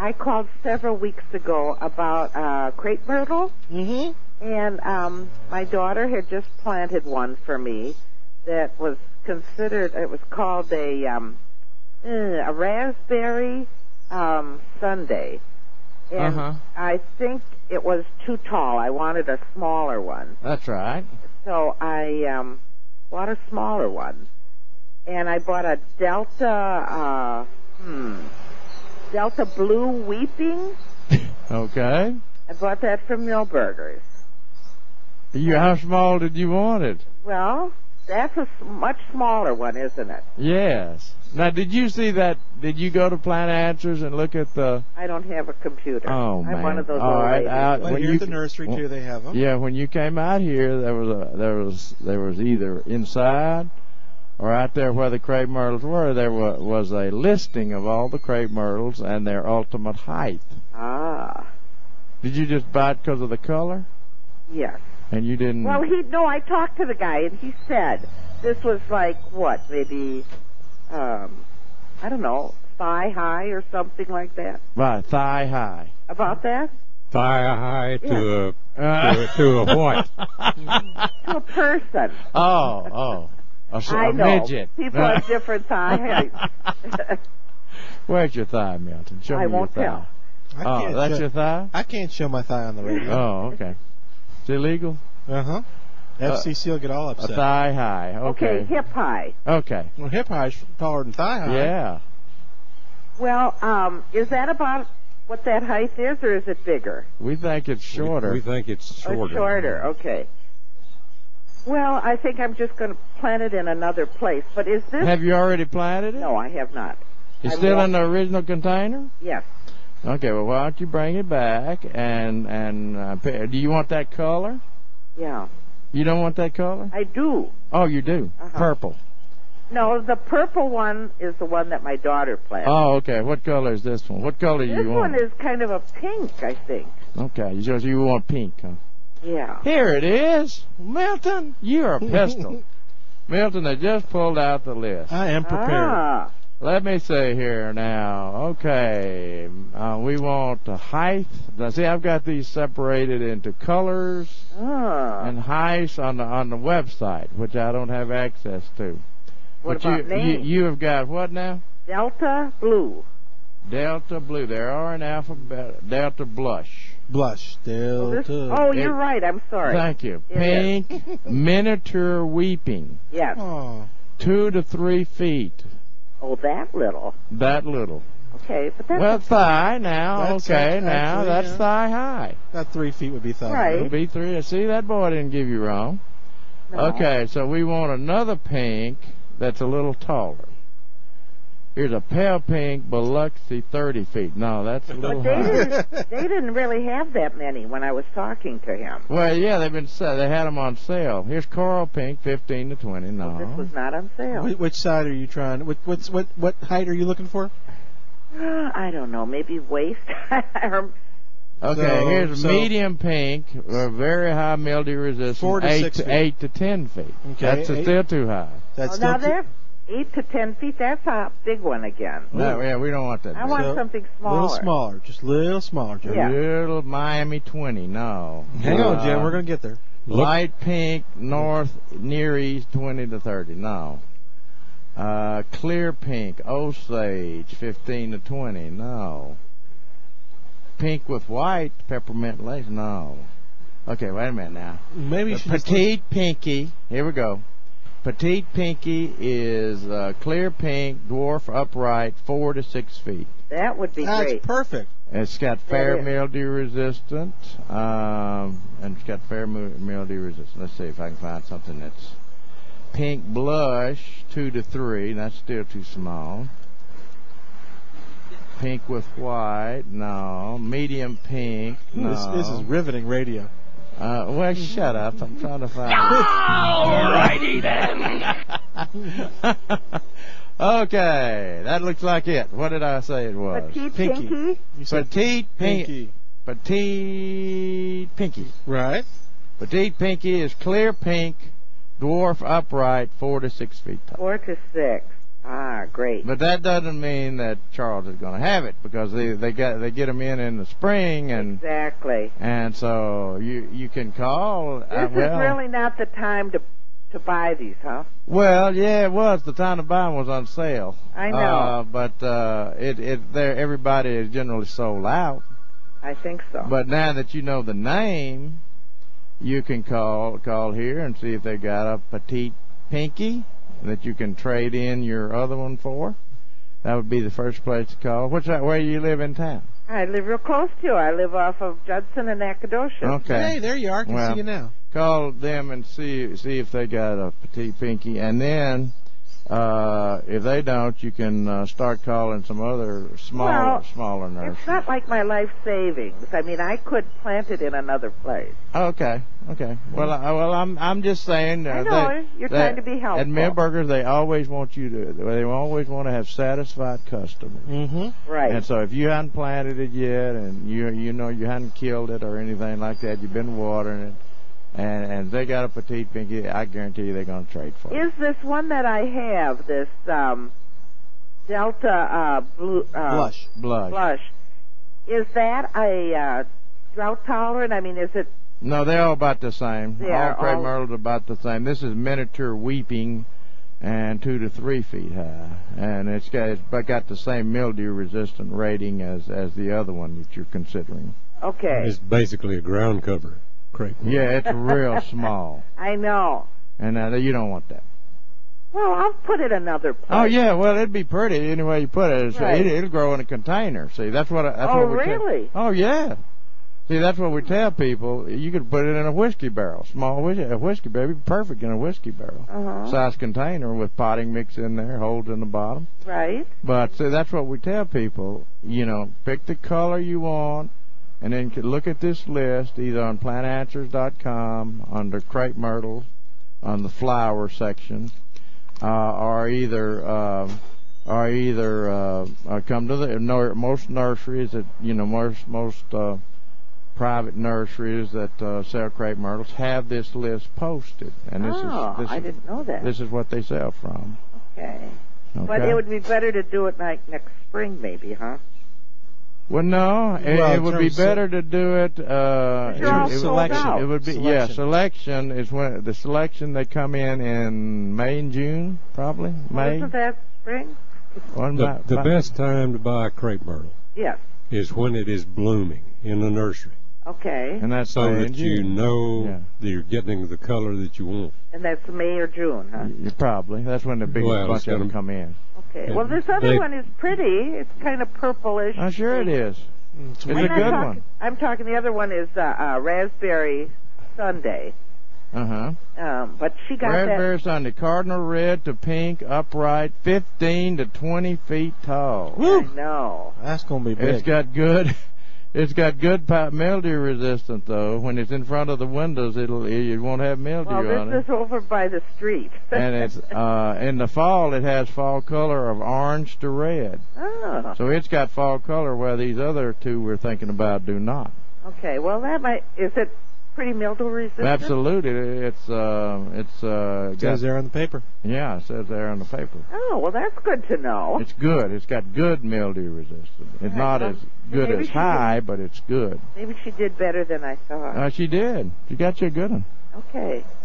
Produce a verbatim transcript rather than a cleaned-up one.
I called several weeks ago about uh, crepe myrtle, Mm-hmm. and um, my daughter had just planted one for me that was considered, it was called a, um, uh, a raspberry um, sundae. And Uh-huh. I think it was too tall. I wanted a smaller one. That's right. So I um, bought a smaller one. And I bought a Delta, uh, hmm, Delta Blue Weeping. Okay. I bought that from Millburgers. You, how small did you want it? Well, that's a s- much smaller one, isn't it? Yes. Now, did you see that? Did you go to Plant Answers and look at the? I don't have a computer. Oh, I'm man. one of those All old right, ladies. out- Well, when here you- at the nursery, too, they have them. Yeah, when you came out here, there was a there was there was either inside or out there where the crepe myrtles were. There was was a listing of all the crepe myrtles and their ultimate height. Ah, Did you just buy it because of the color? yes. And you didn't? Well, he no. I talked to the guy, and he said this was like what, maybe, um, I don't know, thigh high or something like that. Right, thigh high. About that? Thigh high to Uh, a to, to a what? To a person. oh, oh. A, s- I a know. midget. People have different thigh heights. Where's your thigh, Milton? Show I me won't your tell. thigh. I Oh, can't that's show, your thigh? I can't show my thigh on the radio. Oh, okay. It's illegal? Uh-huh. F C C will get all A upset. thigh high. Okay, Okay. hip high. Okay. Well, hip high's taller than thigh high. Yeah. Well, um, is that about what that height is, or is it bigger? We think it's shorter. We, we think it's Oh, shorter. shorter, okay. Well, I think I'm just going to plant it in another place. But is this... Have you already planted it? No, I have not. It's I still won't. in the original container? Yes. Okay, well, why don't you bring it back and, and uh, pa- do you want that color? Yeah. You don't want that color? I do. Oh, you do? Uh-huh. Purple. No, the purple one is the one that my daughter planted. Oh, okay. What color is this one? What color do this you want? one is kind of a pink, I think. Okay, you just you want pink, huh? Yeah. Here it is. Milton, you're a pistol. Milton has just pulled out the list. I am prepared. Ah. Let me see here now. Okay, uh, we want the height. Now, see, I've got these separated into colors Ah. and heights on the on the website, which I don't have access to. What but about you, you names? you have got what now? Delta Blue. Delta Blue. There are an alphabet. Delta Blush. Blush. Oh, this- Delta. oh, you're It- right. I'm sorry. Thank you. It Pink miniature weeping. Yes. Oh. Two to three feet. Oh, that little. That little. Okay, but that's Well, thigh now. That's okay, actually, now that's yeah. thigh high. About three feet would be thigh. Right. It'll be three. See, that boy didn't give you wrong. no. Okay, so we want another pink that's a little taller. Here's a pale pink Biloxi thirty feet. No, that's a little But they high. didn't. They didn't really have that many when I was talking to him. Well, yeah, they've been sa- they had them on sale. Here's coral pink, fifteen to twenty. No. This was not on sale. Wh- Which side are you trying? What what's what what height are you looking for? I don't know. Maybe waist. Or- Okay, So- here's so- medium pink, uh, very high mildew resistance, Four to eight six to feet. eight to ten feet. Okay, That's eight- still too high. That's oh, still now too- that's eight to ten feet. That's a big one again. No, yeah, we don't want that. I big. want So, something a smaller. little smaller, just a little smaller, Jim. Yeah. Little Miami twenty. No. Hang on, Uh, Jim. We're gonna get there. Look- Light pink, north, near east, twenty to thirty. No. Uh, clear pink, Osage, fifteen to twenty. No. Pink with white, peppermint lace. No. Okay, wait a minute now. Maybe you The should just petite pinky. Here we go. Petite pinky is uh, clear pink, dwarf upright, four to six feet. That would be That's great. perfect. It's got fair is. mildew resistant, um, and it's got fair mu- mildew resistant. Let's see if I can find something that's pink blush, two to three. That's still too small. Pink with white, no. Medium pink, no. This, this is riveting radio. Uh, well, shut up. I'm trying to find. Alrighty then. Okay, that looks like it. What did I say it was? Petite Pinky. pinky. You said Petite pink, pinky. petite pinky. Right. Petite pinky is clear pink, dwarf upright, four to six feet tall. Four to six. Ah, great. But that doesn't mean that Charles is going to have it, because they they get they get them in in the spring, and Exactly. and so you you can call. This uh, well, is really not the time to to buy these, huh? Well, yeah, it was. The time to buy them was on sale. I know. Uh, but uh, it it there everybody is generally sold out. I think so. But now that you know the name, you can call call here and see if they got a petite pinky that you can trade in your other one for. That would be the first place to call. What's that? Where you live in town? I live real close to you. I live off of Judson and Nacogdoches. Okay. Hey, there you are. I can Well, see you now. Call them and see see if they got a petite pinky, and then uh, if they don't, you can uh, start calling some other smaller Well, smaller nurseries. It's not like my life savings. I mean, I could plant it in another place. Okay, okay. Well, I, well, I'm I'm just saying. Uh, I know, that, you're that trying to be helpful. At Millburgers, they always want you to. They always want to have satisfied customers. Mm-hmm. Right. And so, if you haven't planted it yet, and you you know you hadn't killed it or anything like that, you've been watering it, and and they got a petite pinky, I guarantee you they're going to trade for it. Is this one that I have, this um, Delta uh, blue, uh, Blush. Blush. blush, is that a uh, drought tolerant? I mean, is it? No, they're all about the same. They all are crepe all- myrtles are about the same. This is miniature weeping, and two to three feet high, and it's got it's got the same mildew resistant rating as as the other one that you're considering. Okay. It's basically a ground cover crepe. Yeah, it's real small, I know. and uh, you don't want that. Well, I'll put it another place. Oh yeah, well it'd be pretty any way you put it. It's, Right. it it'll grow in a container. See, that's what I- that's Oh, what we tell- really? Oh yeah. See, that's what we tell people. You could put it in a whiskey barrel, small whiskey, a whiskey barrel, it'd be perfect in a whiskey barrel. Uh-huh. Size container with potting mix in there, holes in the bottom. Right. But see, that's what we tell people. You know, pick the color you want, and then you look at this list either on plant answers dot com under crepe myrtles on the flower section, uh, or either um, or either uh, uh, come to the nor, most nurseries that you know most most uh, private nurseries that uh, sell crepe myrtles have this list posted, and this oh, is this I is, didn't know that. this is what they sell from. Okay. Okay. But it would be better to do it like next spring, maybe, huh? Well, no, it, Well, it in would be terms of- better to do it. Uh, You're all it, it, sold would- out. it would be yeah. Selection. Selection is when the selection they come in in May and June, probably Well, May. isn't that spring? One The, by- the by- best time to buy crepe myrtle Yes. is when it is blooming in the nursery, Okay. and that's so May that and you June. know Yeah. that you're getting the color that you want. And that's May or June, huh? You probably that's when the big Well, bunch it's of them gonna- come in. Okay. And Well, this other they- one is pretty. It's kind of purplish. I'm sure it is. It's It's I'm a weird. not good talk- one. I'm talking. The other one is uh, uh, raspberry sundae. Uh huh. Um, but she got Raspberry Sunday, cardinal red to pink, upright, fifteen to twenty feet tall. that. I know. That's gonna be It's big. got good. It's got good pi- mildew resistant though. When it's in front of the windows, it'll it won't have mildew Well, on it. this is over by the street. And it's uh, in the fall, it has fall color of orange to red. Oh. So it's got fall color where these other two we're thinking about do not. Okay. Well, that might. Is it pretty mildew resistant? Absolutely, it's uh, it's uh, It got, says there on the paper. yeah, it says there on the paper. Oh, well, that's good to know. It's good. It's got good mildew resistance. It's not well, as good maybe as she high, but it's good. Maybe she did better than I thought. Uh, she did. She got you a good one. Okay.